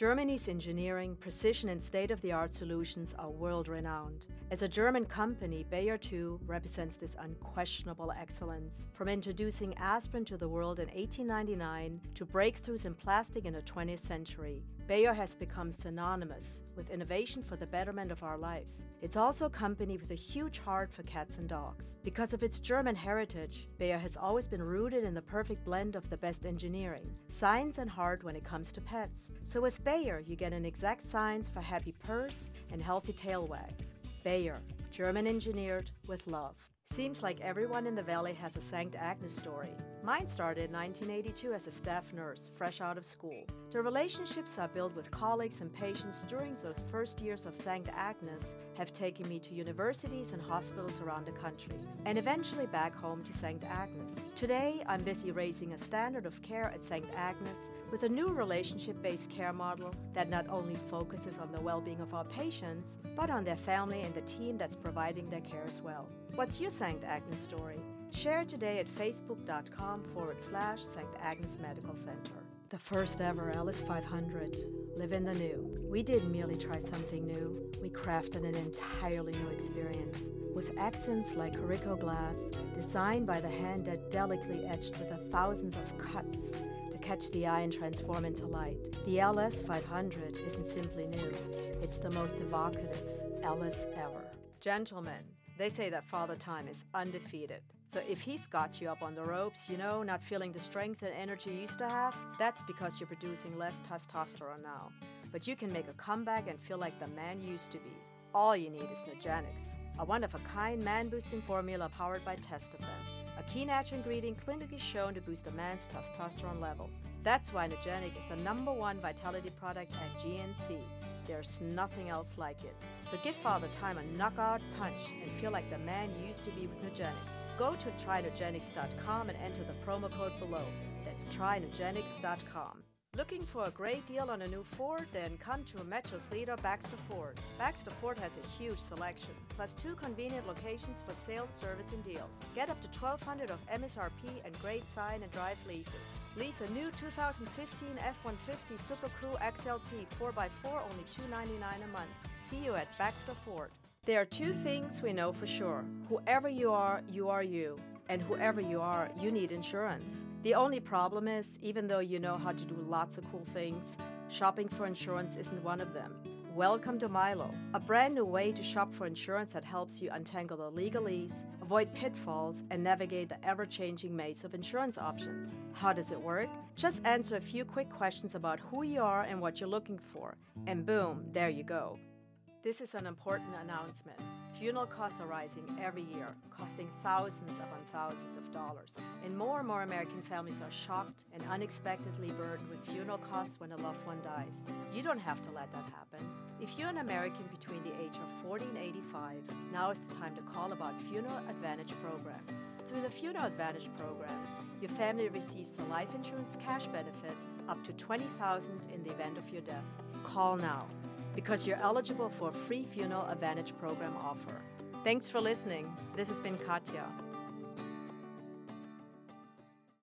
Germany's engineering, precision, and state-of-the-art solutions are world-renowned. As a German company, Bayer too represents this unquestionable excellence. From introducing aspirin to the world in 1899 to breakthroughs in plastic in the 20th century, Bayer has become synonymous with innovation for the betterment of our lives. It's also a company with a huge heart for cats and dogs. Because of its German heritage, Bayer has always been rooted in the perfect blend of the best engineering, science and heart when it comes to pets. So with Bayer, you get an exact science for happy purrs and healthy tail wags. Bayer, German engineered with love. Seems like everyone in the Valley has a St. Agnes story. Mine started in 1982 as a staff nurse, fresh out of school. The relationships I built with colleagues and patients during those first years of St. Agnes have taken me to universities and hospitals around the country, and eventually back home to St. Agnes. Today, I'm busy raising a standard of care at St. Agnes with a new relationship-based care model that not only focuses on the well-being of our patients, but on their family and the team that's providing their care as well. What's your St. Agnes story? Share it today at facebook.com/St. Agnes Medical Center. The first ever LS 500. Live in the new. We didn't merely try something new. We crafted an entirely new experience. With accents like Corico glass, designed by the hand that delicately etched with the thousands of cuts to catch the eye and transform into light. The LS 500 isn't simply new. It's the most evocative LS ever. Gentlemen, they say that Father Time is undefeated. So if he's got you up on the ropes, not feeling the strength and energy you used to have, that's because you're producing less testosterone now. But you can make a comeback and feel like the man you used to be. All you need is Nugenix, a one-of-a-kind man-boosting formula powered by Testofen, a key natural ingredient clinically shown to boost a man's testosterone levels. That's why Nugenix is the #1 vitality product at GNC. There's nothing else like it. So give Father Time a knockout punch and feel like the man you used to be with Nugenix. Go to trynugenix.com and enter the promo code below. That's trynugenix.com. Looking for a great deal on a new Ford? Then come to Metro's leader, Baxter Ford. Baxter Ford has a huge selection, plus 2 convenient locations for sales, service, and deals. Get up to $1,200 of MSRP and great sign and drive leases. Lease a new 2015 F-150 Super Crew XLT 4x4, only $299 a month. See you at Baxter Ford. There are 2 things we know for sure. Whoever you are you. And whoever you are, you need insurance. The only problem is, even though you know how to do lots of cool things, shopping for insurance isn't one of them. Welcome to Milo, a brand new way to shop for insurance that helps you untangle the legalese, avoid pitfalls, and navigate the ever-changing maze of insurance options. How does it work? Just answer a few quick questions about who you are and what you're looking for, and boom, there you go. This is an important announcement. Funeral costs are rising every year, costing thousands upon thousands of dollars. And more American families are shocked and unexpectedly burdened with funeral costs when a loved one dies. You don't have to let that happen. If you're an American between the age of 40 and 85, now is the time to call about Funeral Advantage Program. Through the Funeral Advantage Program, your family receives a life insurance cash benefit up to $20,000 in the event of your death. Call now, because you're eligible for a free Funeral Advantage Program offer. Thanks for listening. This has been Katja.